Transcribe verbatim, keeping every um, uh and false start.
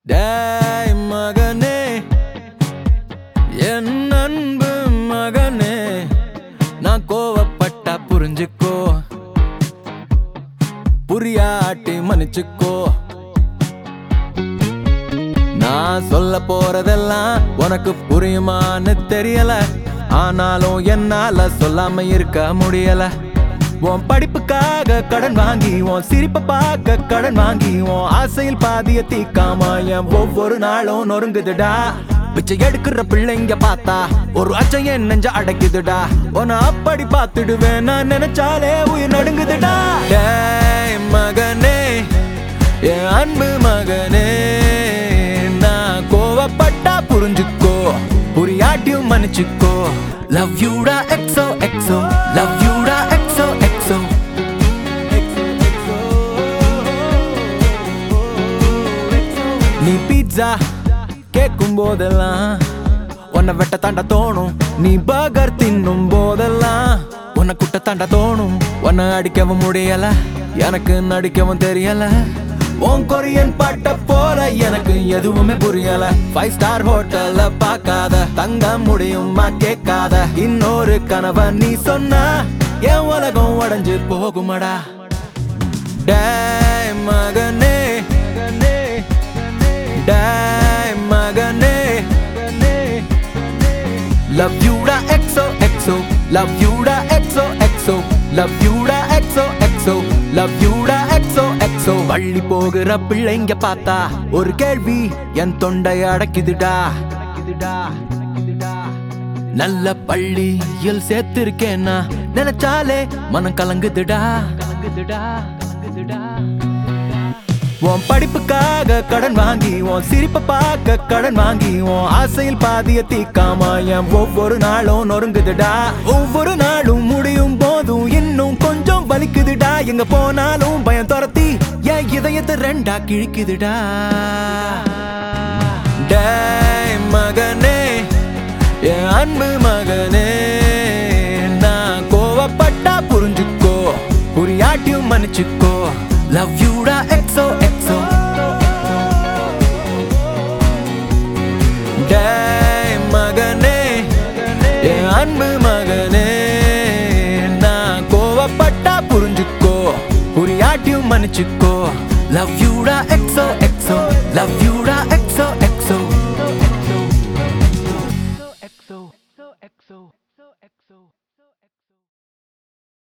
டேய் மகனே, என் அன்பு மகனே, நான் கோவப்பட்டா புரிஞ்சுக்கோ, புரியாட்டி மன்னிச்சுக்கோ. நான் சொல்ல போறதெல்லாம் உனக்கு புரியுமான்னு தெரியல, ஆனாலும் என்னால சொல்லாம இருக்க முடியல. உன் படிப்புக்காக கடன் வாங்கி, உன் சிரிப்பை பார்க்க கடன் வாங்கி, உன் ஆசையில் பாதிய தீக்காம என் ஒவ்வொரு நாளும் நொறுங்குதுடா. பிச்சை எடுக்கிற பிள்ளைங்க பார்த்தா ஒரு அச்சம் என் நெஞ்ச அடைக்குதுடா. உன்னை அப்படி பார்த்துடுவேன் நான் நினைச்சாலே உயிர் நடுங்குதுடா. டேய் மகனே, என் அன்பு மகனே, நான் கோவப்பட்டா புரிஞ்சுக்கோ, புரியாட்டியும் மன்னிச்சுக்கோ. Love you da X O X O, love you da X O X O. நீ பீட்சா கேட்கும் போதெல்லாம் உன்னை வெட்ட தாண்ட தோணும், நீ பர்கர் தின்னும் போதெல்லாம் உன்னை குட்ட தாண்ட தோணும். உன்னை அடிக்கவும் முடியல, எனக்கு நடிக்கவும் தெரியல. உன் கொரியன் பாட்ட போல எனக்கு எதுவுமே புரியல. ஃபைவ் ஸ்டார் ஹோட்டல்ல பார்க்காத தங்க முடியுமா கேட்காத இன்னொரு கனவை நீ சொன்ன என் உலகம் உடைஞ்சு போகுமடா. டேய் மகனே, டேய் மகனே, love you da X O X O, love you da X O X O, love you da X O X O, love you da X O X O. பள்ளி போகிற பிள்ளைங்க பார்த்தா ஒரு கேள்வி என் தொண்டை அடக்குதுடா. நல்ல பள்ளியில் சேர்த்திருக்கேன்னா நினைச்சாலே மனம் கலங்குதுடா. உன் படிப்புக்காக கடன் வாங்கி, உன் சிரிப்பை பார்க்க கடன் வாங்கி, உன் ஆசையில் பாதிய தீக்காம என் ஒவ்வொரு நாளும் நொறுங்குதுடா. ஒவ்வொரு நாளும் முடியும் போதும் இன்னும் கொஞ்சம் வலிக்குதுடா. எங்க போனாலும் பயம் துரத்தி என் இதயத்தை ரெண்டா கிழிக்குதுடா. டேய் மகனே, என் அன்பு மகனே, நான் கோவப்பட்டா புரிஞ்சுக்கோ, புரியாட்டியும் மன்னிச்சுக்கோ. Love you da X O X O. டேய் மகனே, என் அன்பு மகனே, நான் கோவப்பட்டா புரிஞ்சுக்கோ, புரியாட்டியும் மன்னிச்சுக்கோ. Love you da X O X O, love you